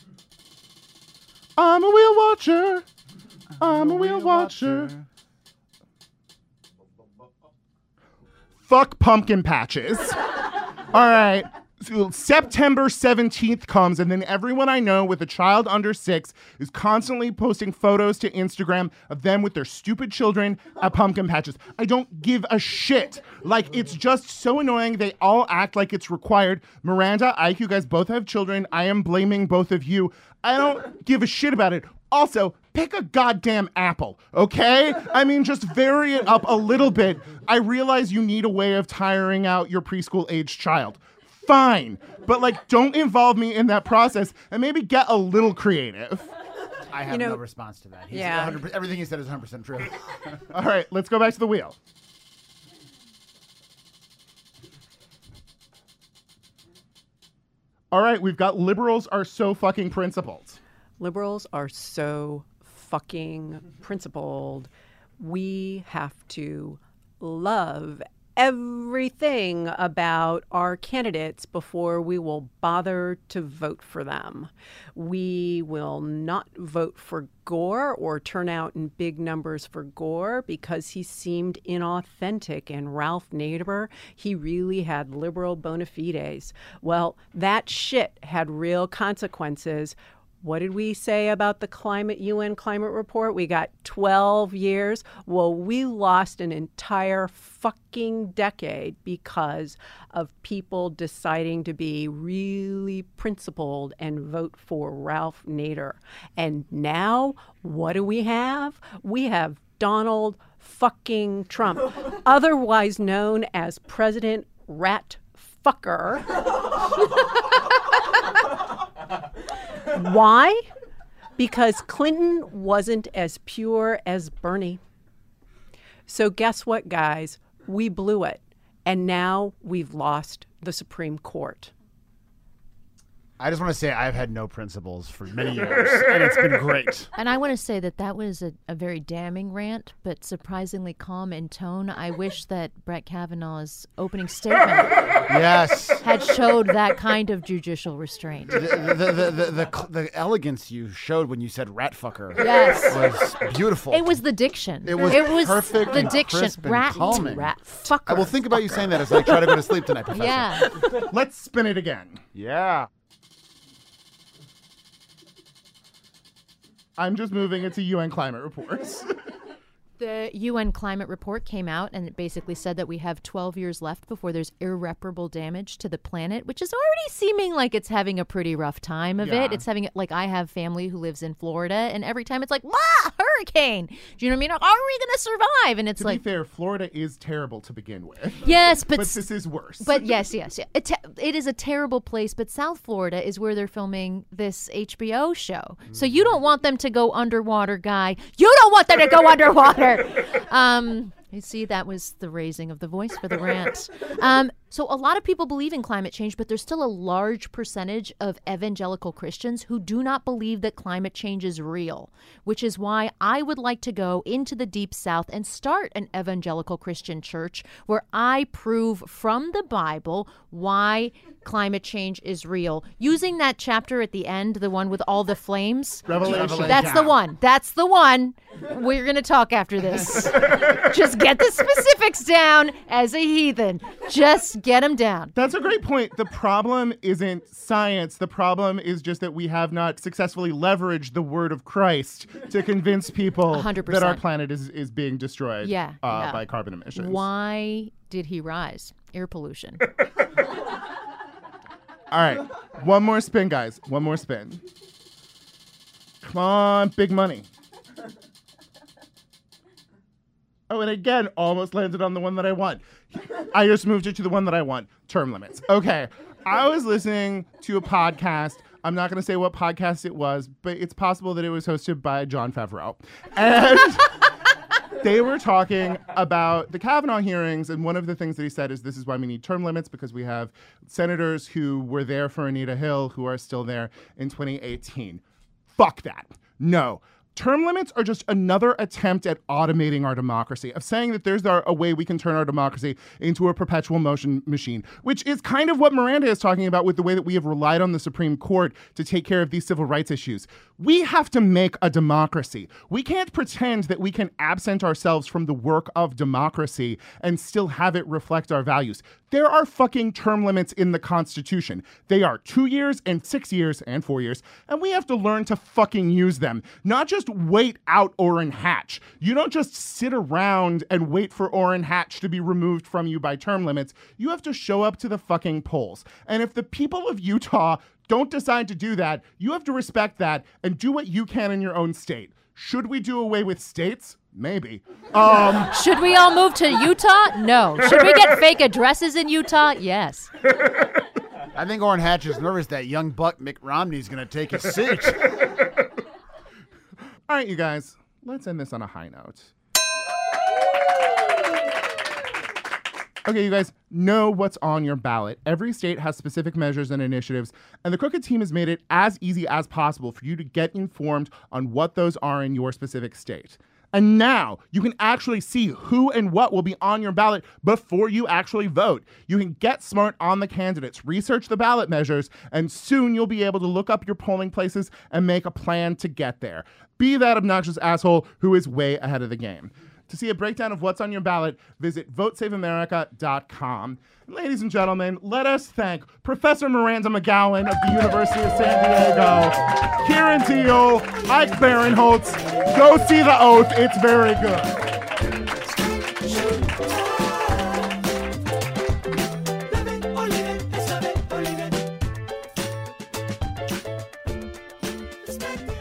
I'm a wheel watcher. I'm a wheel watcher. Fuck pumpkin patches. All right. So September 17th comes, and then everyone I know with a child under 6 is constantly posting photos to Instagram of them with their stupid children at pumpkin patches. I don't give a shit. Like, it's just so annoying. They all act like it's required. Miranda, Ike, you guys both have children. I am blaming both of you. I don't give a shit about it. Also, pick a goddamn apple, okay? I mean, just vary it up a little bit. I realize you need a way of tiring out your preschool-aged child. Fine. But, like, don't involve me in that process and maybe get a little creative. I have no response to that. Yeah. Everything he said is 100% true. All right, let's go back to the wheel. All right, we've got liberals are so fucking principled. Liberals are so fucking principled. We have to love everything about our candidates before we will bother to vote for them. We will not vote for Gore or turn out in big numbers for Gore because he seemed inauthentic. And Ralph Nader, he really had liberal bona fides. Well, that shit had real consequences. What did we say about the UN climate report? We got 12 years. Well, we lost an entire fucking decade because of people deciding to be really principled and vote for Ralph Nader. And now, what do we have? We have Donald fucking Trump, otherwise known as President Rat Fucker. Why? Because Clinton wasn't as pure as Bernie. So guess what, guys? We blew it. And now we've lost the Supreme Court. I just want to say I've had no principles for many years, and it's been great. And I want to say that was a very damning rant, but surprisingly calm in tone. I wish that Brett Kavanaugh's opening statement had showed that kind of judicial restraint. The elegance you showed when you said rat fucker was beautiful. It was the diction. It was perfect the and diction. crisp and calming. Rat fucker. I will think about you saying that as I try to go to sleep tonight, Professor. Yeah. Let's spin it again. Yeah. I'm just moving it to UN climate reports. The UN climate report came out and it basically said that we have 12 years left before there's irreparable damage to the planet, which is already seeming like it's having a pretty rough time of it. It's having, like, I have family who lives in Florida, and every time it's like, hurricane. Do you know what I mean? Are we going to survive? And it's to be fair, Florida is terrible to begin with. Yes, but this is worse. But yes. It is a terrible place, but South Florida is where they're filming this HBO show. So you don't want them to go underwater, Guy. You don't want them to go underwater. You see, that was the raising of the voice for the rant. So a lot of people believe in climate change, but there's still a large percentage of evangelical Christians who do not believe that climate change is real, which is why I would like to go into the Deep South and start an evangelical Christian church where I prove from the Bible why climate change is real. Using that chapter at the end, the one with all the flames. Revelation. That's the one. That's the one. We're going to talk after this. Just get the specifics down as a heathen. Just get them down. That's a great point. The problem isn't science. The problem is just that we have not successfully leveraged the word of Christ to convince people 100%. that our planet is being destroyed Yeah. by carbon emissions. Why did he rise? Air pollution. All right. One more spin, guys. One more spin. Come on, big money. Oh, and again, almost landed on the one that I want. I just moved it to the one that I want. Term limits. Okay. I was listening to a podcast. I'm not going to say what podcast it was, but it's possible that it was hosted by Jon Favreau. And they were talking about the Kavanaugh hearings, and one of the things that he said is this is why we need term limits, because we have senators who were there for Anita Hill who are still there in 2018. Fuck that. No. Term limits are just another attempt at automating our democracy, of saying that there's a way we can turn our democracy into a perpetual motion machine, which is kind of what Miranda is talking about with the way that we have relied on the Supreme Court to take care of these civil rights issues. We have to make a democracy. We can't pretend that we can absent ourselves from the work of democracy and still have it reflect our values. There are fucking term limits in the Constitution. They are 2 years and 6 years and 4 years, and we have to learn to fucking use them. Not just wait out Orrin Hatch. You don't just sit around and wait for Orrin Hatch to be removed from you by term limits. You have to show up to the fucking polls. And if the people of Utah don't decide to do that, you have to respect that and do what you can in your own state. Should we do away with states? Maybe. Should we all move to Utah? No. Should we get fake addresses in Utah? Yes. I think Orrin Hatch is nervous that young buck Mitt Romney's going to take his seat. All right, you guys, let's end this on a high note. Okay, you guys, know what's on your ballot. Every state has specific measures and initiatives, and the Crooked team has made it as easy as possible for you to get informed on what those are in your specific state. And now you can actually see who and what will be on your ballot before you actually vote. You can get smart on the candidates, research the ballot measures, and soon you'll be able to look up your polling places and make a plan to get there. Be that obnoxious asshole who is way ahead of the game. To see a breakdown of what's on your ballot, visit votesaveamerica.com. Ladies and gentlemen, let us thank Professor Miranda McGowan of the University of San Diego, Kieran Deal, Ike Barinholtz. Go see The Oath. It's very good.